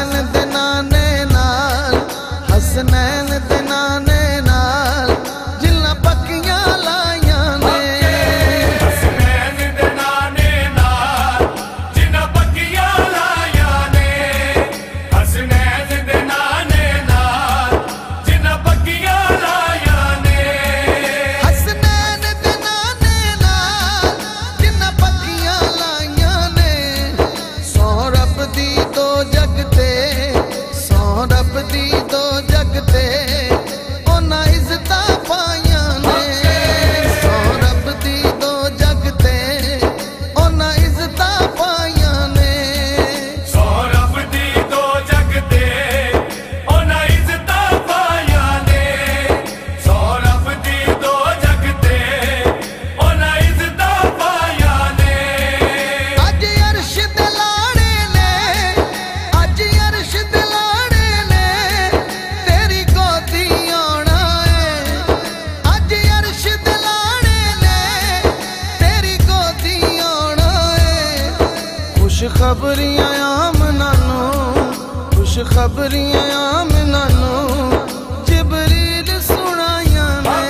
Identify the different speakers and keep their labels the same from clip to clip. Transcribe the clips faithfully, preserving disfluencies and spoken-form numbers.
Speaker 1: हसनैन दे नाने नाल हसनैन दे नाने नाल जिन्ना पक्कियां लाइयां ने
Speaker 2: हसनैन दे नाने नाल जिन्ना पक्कियां लाइयां ने हसनैन दे नाने नाल जिन्ना पक्कियां लाइयां ने
Speaker 1: हसनैन दे नाने नाल जिन्ना पक्कियां लाइयां ने सौ रब दी दो जगते सौ रब दी दो जगते उन्हां इज्जतां पाइयां ने सौ रब दी दो जगते उन्हां इज्जतां पाइयां ने
Speaker 2: सौ रब दी दो जगते उन्हां इज्जतां पाइयां ने सौ रब दी दो जगते उन्हां इज्जतां पाइयां ने
Speaker 1: अज अर्श दे लाड़े ने अज अर्श दे लाड़े ने तेरी गोदी आना है अज अर्श दे लाड़े ने तेरी गोदी आना है खुश खबरियां आमना नू खुश खबरियां आमना नू जिबरील सुनाइयां ने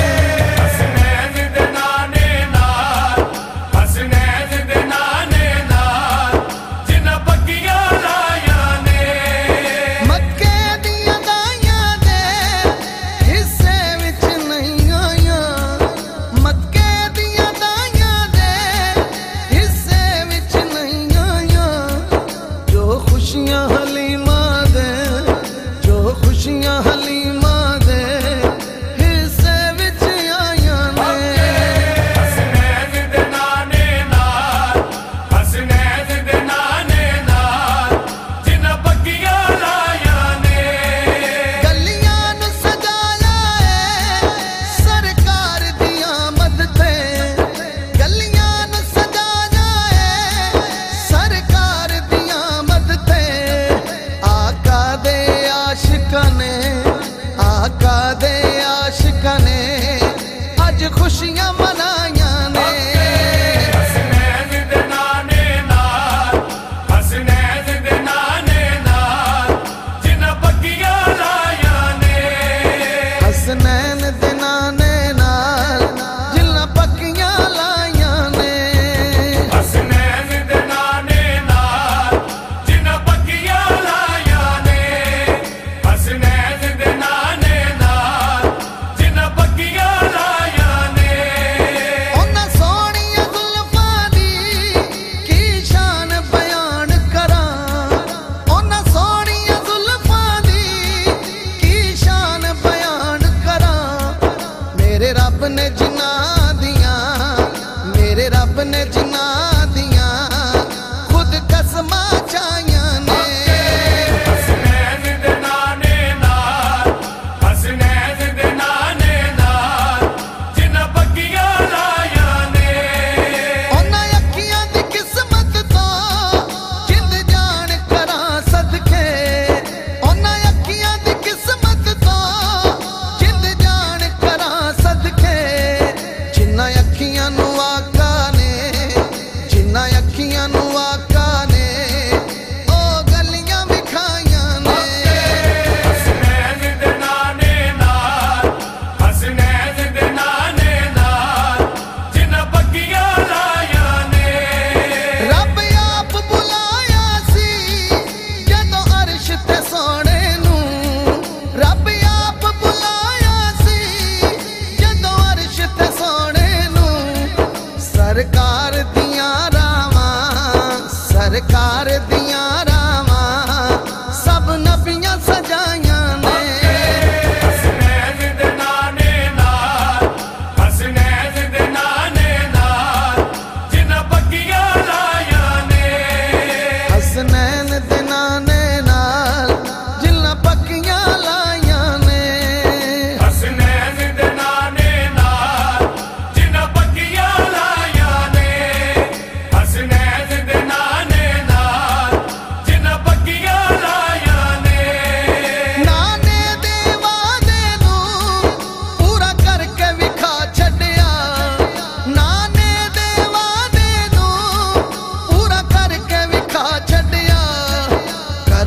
Speaker 2: हसनैन दे नाने नाल हसनैन दे नाने नाल जिन्ना पक्कियां लाइयां ने
Speaker 1: मक्के दियां दाइयां दे हिस्से विच नहीं आइयां मक्के दियां दाइयां दे हिस्से विच नहीं आइयां जो खुशियां हलीमा दे जो खुशियां हलीमा दे हिस्से विच आइयां ने
Speaker 2: हसनैन दे नाने नाल हसनैन दे नाने नाल जिन्ना पक्कियां लाइयां ने
Speaker 1: गलियां नू सजाया है सरकार दी आमद ते गलियां नू सजाया है सरकार दी आमद ते आका दे आशिकां ने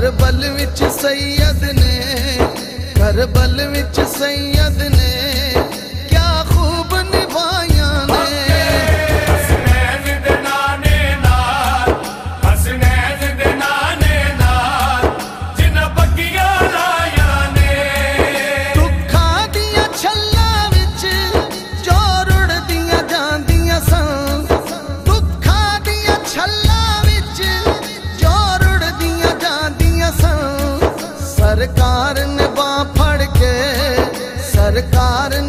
Speaker 1: करबल विच सैयद ने, करबल विच सैयद ने क्या खूब निभाया ने।
Speaker 2: हसनैन दे नाने नाल, हसनैन दे नाने नाल जिन्हां पक्कियां लाया ने।
Speaker 1: दुखां दियां छल्लां विच जो रुड़दियां जांदियां सन, दुखां दियां छल्लां विच जो रुड़दियां जांदियां सन। सरकार ने बांह फड़ के, सरकार